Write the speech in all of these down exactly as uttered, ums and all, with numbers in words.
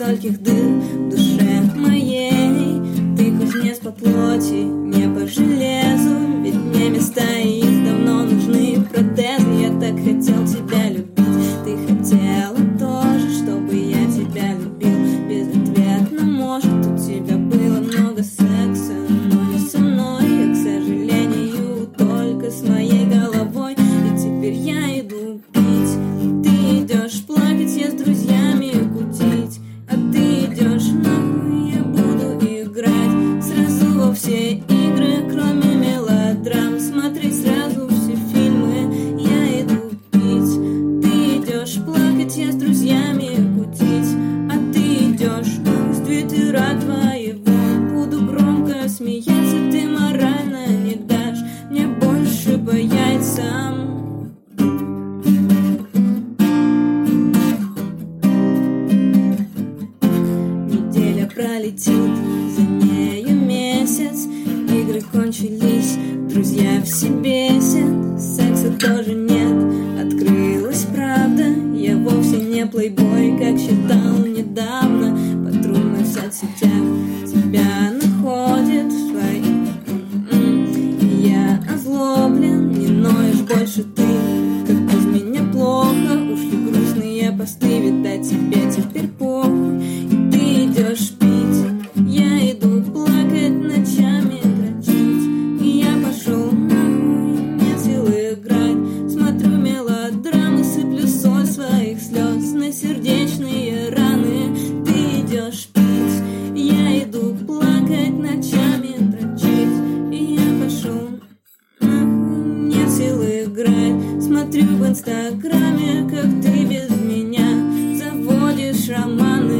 стольких дыр в душе моей. Ты кузнец по плоти, не по железу, ведь мне места их давно нужны протезы. Я так хотел тебя любить, ты хотела тоже, чтобы я тебя любил. Безответно, может, у тебя было много секса, но не со мной, я, к сожалению, только с моей головой. И теперь я иду пить, ты идешь плакать, я с друзьями кутить, а ты идешь нахуй, я буду играть сразу во все игры, кроме мелодрам, смотреть сразу все фильмы. Я иду пить, ты идешь плакать, я с друзьями кутить, а ты идешь нахуй с твиттера твоего. Буду громко смеяться, ты морально не дашь мне больше по яйцам. Неделя пролетит, за нею месяц, игры кончились, друзья все бесят, секса тоже нет, открылась правда, я вовсе не плейбой, как считал недавно. Подруга в соцсетях тебя находит в своих, и я озлоблен, не ноешь больше ты, как без меня плохо, ушли грустные посты, видать тебе теперь похуй. И ты идешь пить, я иду плакать, ночами дрочить, и я пошел нахуй, нет сил играть, смотрю мелодрамы, сыплю соль своих слез на сердечные раны. Ты идешь пить, я иду плакать, ночами дрочить, и я пошел нахуй, нет сил играть, смотрю в инстаграме, как ты без меня заводишь романы.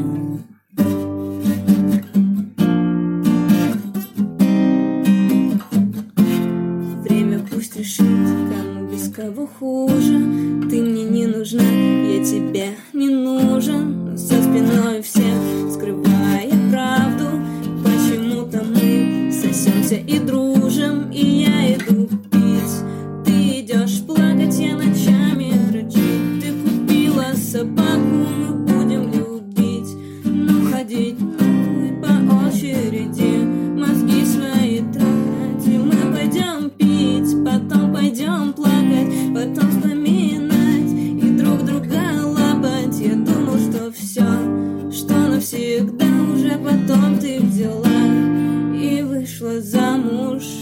Время пусть решит, кому без кого хуже. Ты мне не нужна, я тебе не нужен. За спиной всех скрывая правду, почему-то мы сосемся и дружим. И я иду пить, ты идешь плакать, я ночами дрочить. Ты купила собаку, мы будем любить, но ходить нахуй по очереди, мозги свои трахать. И мы пойдем пить, потом пойдем плакать, потом вспоминать и друг друга лапать. Я думал, что все, что навсегда, уже потом ты взяла и вышла замуж.